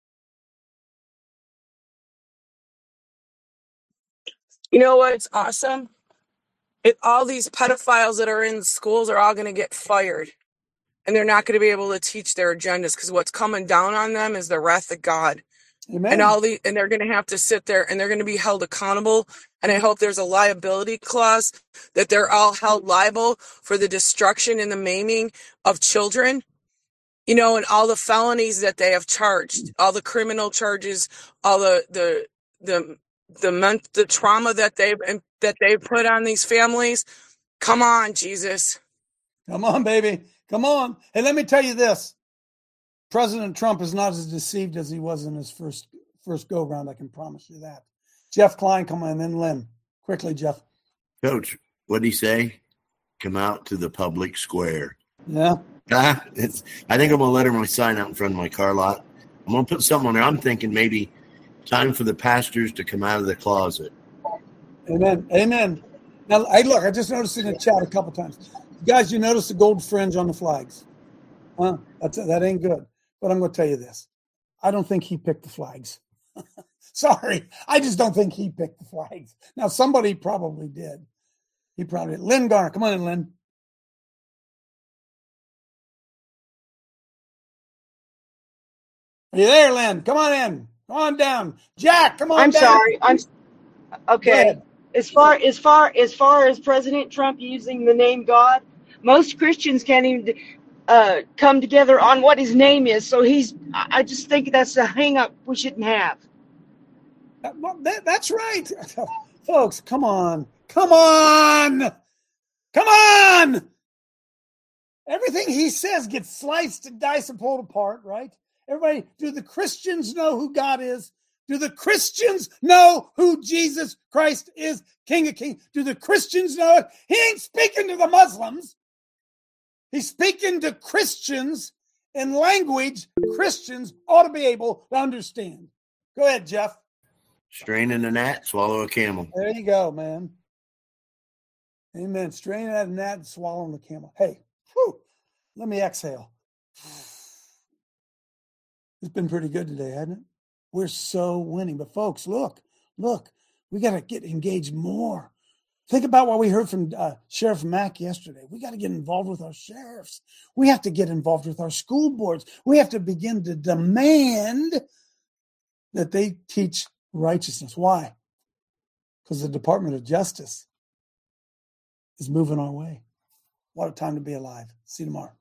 You know what's awesome? It, all these pedophiles that are in schools are all going to get fired. And they're not going to be able to teach their agendas because what's coming down on them is the wrath of God. Amen. And all the and they're going to have to sit there and they're going to be held accountable. And I hope there's a liability clause that they're all held liable for the destruction and the maiming of children. You know, and all the felonies that they have charged, all the criminal charges, all the the the the men- the trauma that they've that they've put on these families. Come on, Jesus. Come on, baby. Come on. Hey, let me tell you this. President Trump is not as deceived as he was in his first first go-round. I can promise you that. Jeff Klein, come on, and then Lynn. Quickly, Jeff. Coach, what did he say? Come out to the public square. Yeah. Ah, it's, I think I'm going to let him sign out in front of my car lot. I'm going to put something on there. I'm thinking maybe time for the pastors to come out of the closet. Amen. Amen. Now, hey, look, I just noticed in the chat a couple times. Guys, you notice the gold fringe on the flags. Huh? That's, that ain't good. But I'm going to tell you this. I don't think he picked the flags. Sorry. I just don't think he picked the flags. Now, somebody probably did. He probably did. Lynn Garner. Come on in, Lynn. Are you there, Lynn? Come on in. Come on down. Jack, come on I'm down. sorry. I'm Go okay. ahead. As far as far as far as President Trump using the name God, most Christians can't even uh, come together on what his name is. So he's. I I just think that's a hang up we shouldn't have. That- well, that- that's right. Folks, come on. Come on. Come on. Everything he says gets sliced and diced and pulled apart, right? Everybody, do the Christians know who God is? Do the Christians know who Jesus Christ is, King of Kings? Do the Christians know it? He ain't speaking to the Muslims. He's speaking to Christians in language Christians ought to be able to understand. Go ahead, Jeff. Straining a gnat, swallow a camel. There you go, man. Amen. Strain out of gnat and swallowing the camel. Hey, whew, let me exhale. It's been pretty good today, hasn't it? We're so winning. But folks, look, look, we got to get engaged more. Think about what we heard from uh, Sheriff Mack yesterday. We got to get involved with our sheriffs. We have to get involved with our school boards. We have to begin to demand that they teach righteousness. Why? Because the Department of Justice is moving our way. What a time to be alive. See you tomorrow.